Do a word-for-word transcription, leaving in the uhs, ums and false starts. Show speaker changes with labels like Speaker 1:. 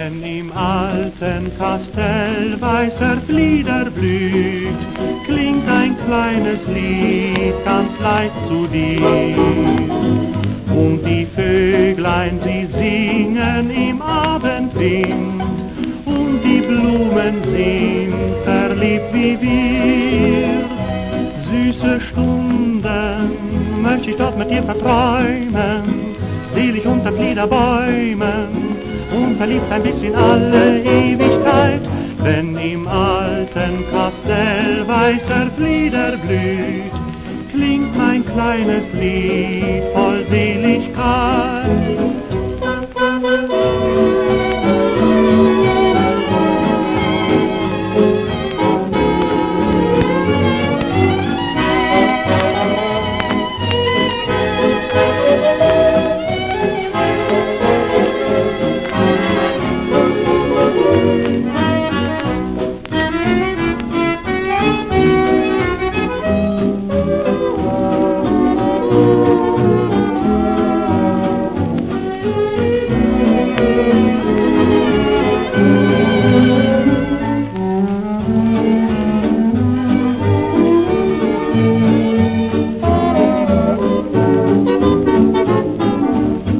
Speaker 1: Wenn im alten Kastell weißer Flieder blüht, klingt ein kleines Lied ganz leicht zu dir. Und die Vöglein, sie singen im Abendwind, und die Blumen sind verliebt wie wir. Süße Stunden möchte ich dort mit dir verträumen, selig unter Fliederbäumen, und verliebt sein bis in alle Ewigkeit. Wenn im alten Kastell weißer Flieder blüht, klingt mein kleines Lied voll Seligkeit.